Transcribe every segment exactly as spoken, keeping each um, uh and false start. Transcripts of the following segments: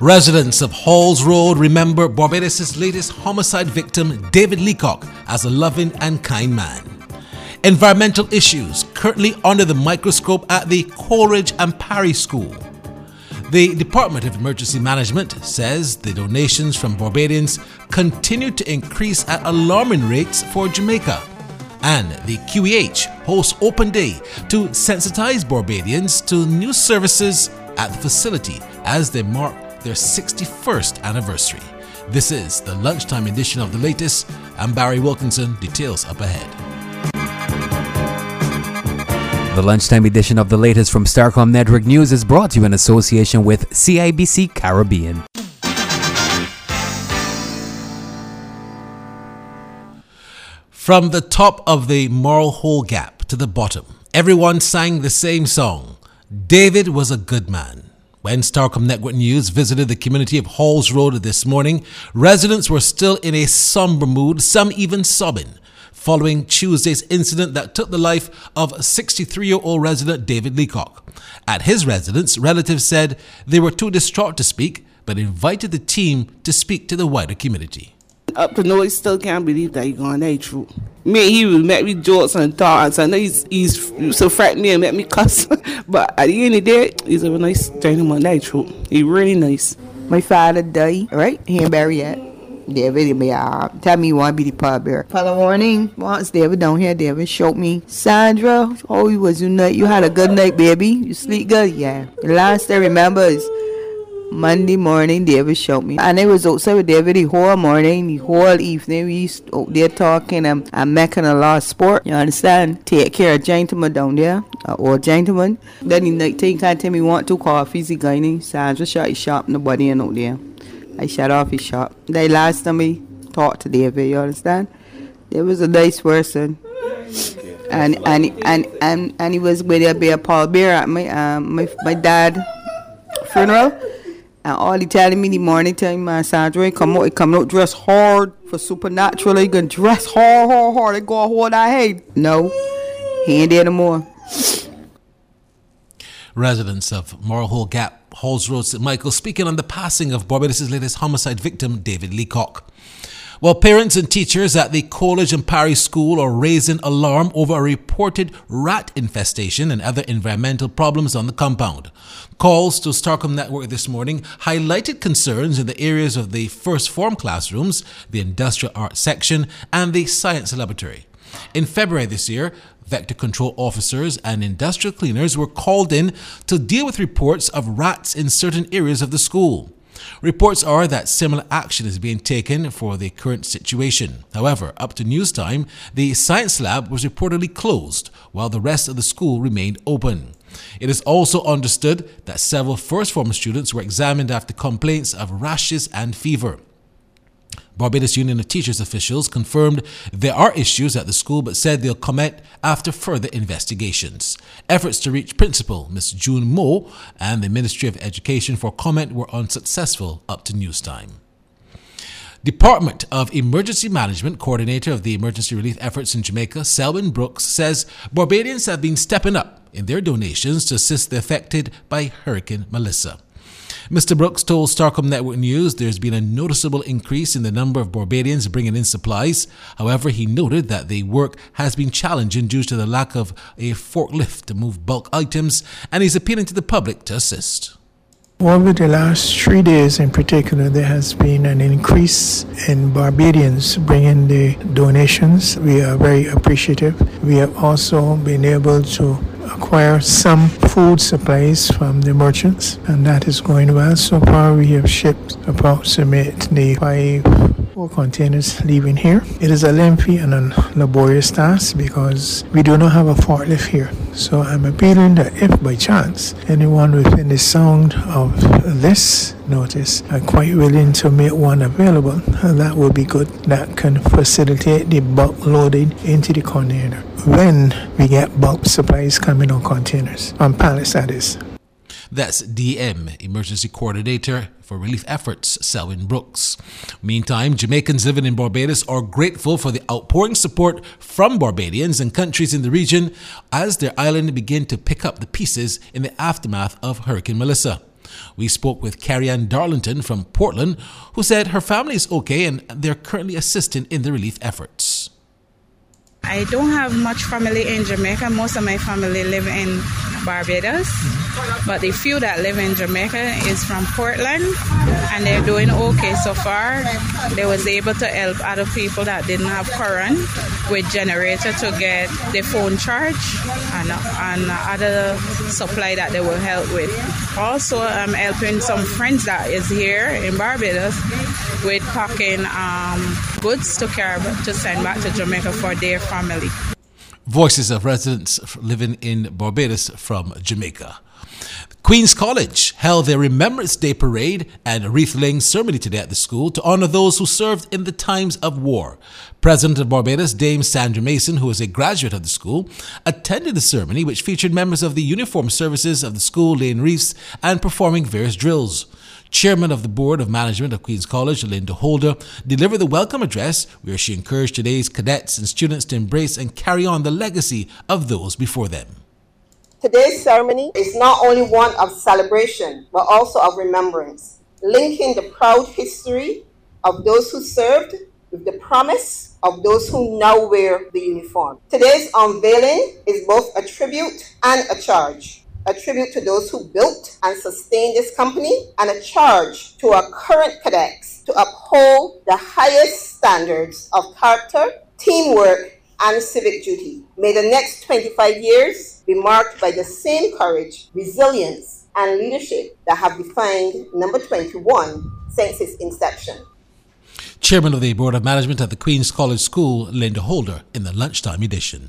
Residents of Halls Road remember Barbados' latest homicide victim, David Leacock, as a loving and kind man. Environmental issues currently under the microscope at the Coleridge and Parry School. The Department of Emergency Management says the donations from Barbadians continue to increase at alarming rates for Jamaica. And the Q E H hosts Open Day to sensitize Barbadians to new services at the facility as they mark their sixty-first anniversary. This is the lunchtime edition of The Latest. I'm Barry Wilkinson. Details up ahead. The lunchtime edition of The Latest from Starcom Network News is brought to you in association with C I B C Caribbean. From the top of the Moral Hole Gap to the bottom, everyone sang the same song. David was a good man. When Starcom Network News visited the community of Halls Road this morning, residents were still in a somber mood, some even sobbing, following Tuesday's incident that took the life of sixty-three-year-old resident David Leacock. At his residence, relatives said they were too distraught to speak, but invited the team to speak to the wider community. Up to now, I still can't believe that he's gone that true. Me, he will make me jokes and thoughts. I know he's, he's so frightened me and make me cuss. But at the end of the day, he's a nice gentleman, that true. He's really nice. My father died, right? He and Barry at. David, me, uh, tell me you want to be the pallbearer. Father morning, once David down here, David showed me, Sandra, how you was you night? You had a good night, baby? You sleep good? Yeah. The last I remember is Monday morning, David showed me. And I was outside with David the whole morning, the whole evening. We used out there talking and, and making a lot of sport. You understand? Take care of gentlemen down there, uh, or gentlemen. Then the night time can't tell me want two coffees, he going. Sandra shot his shop, nobody in out there. I shut off his shop. The last time we talked to David, you understand? There was a nice person. And and and and, and he was going to be a pallbearer at my um my my dad funeral. And all he telling me in the morning time, man, Sandra, he come out, he come out dress hard for Supernatural. He gonna dress hard, hard, hard. He go hold that head. No, he ain't there no more. Residents of Moral Hole Gap, Halls Road, Saint Michael, speaking on the passing of Barbados' latest homicide victim, David Leacock. Well, parents and teachers at the Coleridge and Parry School are raising alarm over a reported rat infestation and other environmental problems on the compound. Calls to Starcom Network this morning highlighted concerns in the areas of the first form classrooms, the industrial arts section, and the science laboratory. In February this year, vector control officers and industrial cleaners were called in to deal with reports of rats in certain areas of the school. Reports are that similar action is being taken for the current situation. However, up to news time, the science lab was reportedly closed while the rest of the school remained open. It is also understood that several first form students were examined after complaints of rashes and fever. Barbados Union of Teachers officials confirmed there are issues at the school but said they'll comment after further investigations. Efforts to reach Principal Miss June Moe and the Ministry of Education for comment were unsuccessful up to news time. Department of Emergency Management Coordinator of the Emergency Relief Efforts in Jamaica, Selwyn Brooks, says Barbadians have been stepping up in their donations to assist the affected by Hurricane Melissa. Mister Brooks told Starcom Network News there's been a noticeable increase in the number of Barbadians bringing in supplies. However, he noted that the work has been challenging due to the lack of a forklift to move bulk items, and he's appealing to the public to assist. Over the last three days in particular, there has been an increase in Barbadians bringing the donations. We are very appreciative. We have also been able to acquire some food supplies from the merchants, and that is going well. So far, we have shipped approximately five four containers leaving here. It is a lengthy and a laborious task because we do not have a forklift here. So I'm appealing that if by chance anyone within the sound of this notice are quite willing to make one available, that would be good. That can facilitate the bulk loading into the container when we get bulk supplies coming on containers, on pallets that is. That's D M, Emergency Coordinator for Relief Efforts, Selwyn Brooks. Meantime, Jamaicans living in Barbados are grateful for the outpouring support from Barbadians and countries in the region as their island begin to pick up the pieces in the aftermath of Hurricane Melissa. We spoke with Carrie Ann Darlington from Portland, who said her family is okay and they're currently assisting in the relief efforts. I don't have much family in Jamaica. Most of my family live in Barbados, but the few that live in Jamaica is from Portland, and they're doing okay so far. They was able to help other people that didn't have current with generator to get the phone charge and, and other supply that they will help with. Also, I'm helping some friends that is here in Barbados with packing um, goods to carry to send back to Jamaica for their family. Voices of residents living in Barbados from Jamaica. Queen's College held their Remembrance Day parade and wreath-laying ceremony today at the school to honor those who served in the times of war. President of Barbados, Dame Sandra Mason, who is a graduate of the school, attended the ceremony, which featured members of the uniformed services of the school laying wreaths and performing various drills. Chairman of the Board of Management of Queen's College, Linda Holder, delivered the welcome address where she encouraged today's cadets and students to embrace and carry on the legacy of those before them. Today's ceremony is not only one of celebration, but also of remembrance, linking the proud history of those who served with the promise of those who now wear the uniform. Today's unveiling is both a tribute and a charge. A tribute to those who built and sustained this company, and a charge to our current cadets to uphold the highest standards of character, teamwork, and civic duty. May the next twenty-five years be marked by the same courage, resilience, and leadership that have defined number twenty-one since its inception. Chairman of the Board of Management at the Queen's College School, Linda Holder, in the lunchtime edition.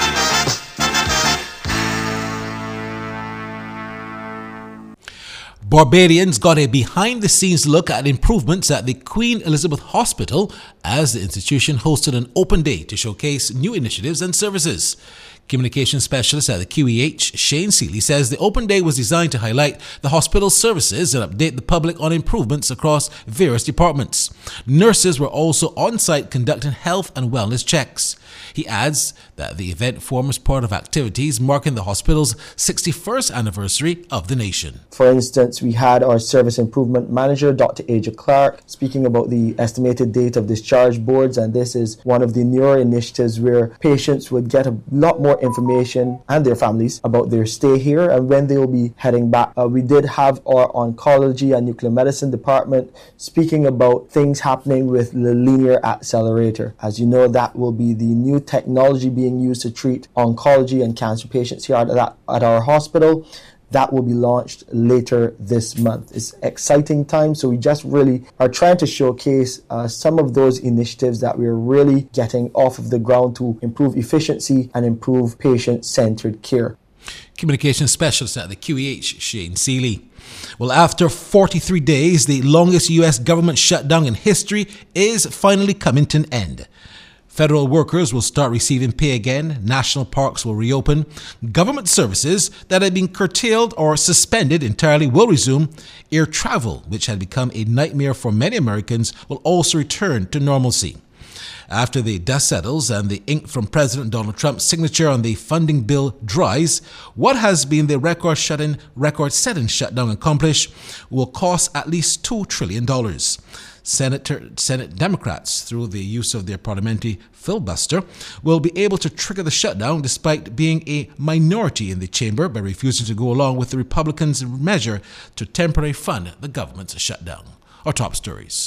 Barbadians got a behind-the-scenes look at improvements at the Queen Elizabeth Hospital as the institution hosted an open day to showcase new initiatives and services. Communication specialist at the Q E H, Shane Seeley, says the open day was designed to highlight the hospital's services and update the public on improvements across various departments. Nurses were also on-site conducting health and wellness checks. He adds that the event forms part of activities marking the hospital's sixty-first anniversary of the nation. For instance, we had our service improvement manager, Doctor Aja Clark, speaking about the estimated date of discharge boards, and this is one of the newer initiatives where patients would get a lot more information, and their families, about their stay here and when they will be heading back. Uh, we did have our oncology and nuclear medicine department speaking about things happening with the linear accelerator. As you know, that will be the new technology being used to treat oncology and cancer patients here at, that, at our hospital. That will be launched later this month. It's exciting time, so we just really are trying to showcase uh, some of those initiatives that we're really getting off of the ground to improve efficiency and improve patient-centered care. Communications specialist at the Q E H, Shane Seeley. Well, after forty-three days, the longest U S government shutdown in history is finally coming to an end. Federal workers will start receiving pay again, national parks will reopen, government services that had been curtailed or suspended entirely will resume, air travel, which had become a nightmare for many Americans, will also return to normalcy. After the dust settles and the ink from President Donald Trump's signature on the funding bill dries, what has been the record shut-in, record-setting shutdown accomplished will cost at least two trillion dollars. Senator, Senate Democrats, through the use of their parliamentary filibuster, will be able to trigger the shutdown despite being a minority in the chamber by refusing to go along with the Republicans' measure to temporarily fund the government's shutdown. Our top stories.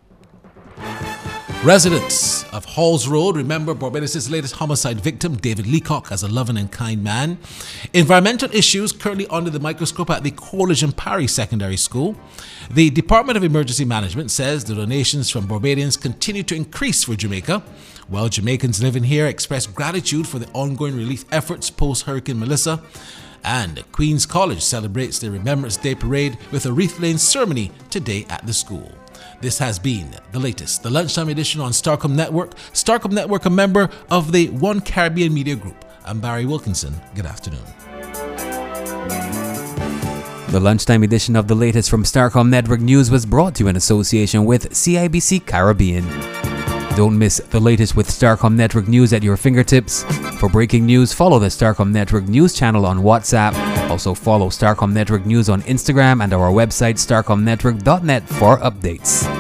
Residents of Halls Road remember Barbados' latest homicide victim, David Leacock, as a loving and kind man. Environmental issues currently under the microscope at the Coolidge and Parry Secondary School. The Department of Emergency Management says the donations from Barbadians continue to increase for Jamaica, while Jamaicans living here express gratitude for the ongoing relief efforts post-Hurricane Melissa. And Queen's College celebrates the Remembrance Day Parade with a wreath-laying ceremony today at the school. This has been the latest, the lunchtime edition on Starcom Network. Starcom Network, a member of the One Caribbean Media Group. I'm Barry Wilkinson. Good afternoon. The lunchtime edition of the latest from Starcom Network News was brought to you in association with C I B C Caribbean. Don't miss the latest with Starcom Network News at your fingertips. For breaking news, follow the Starcom Network News channel on WhatsApp Also follow Starcom Network News on Instagram and our website starcom network dot net for updates.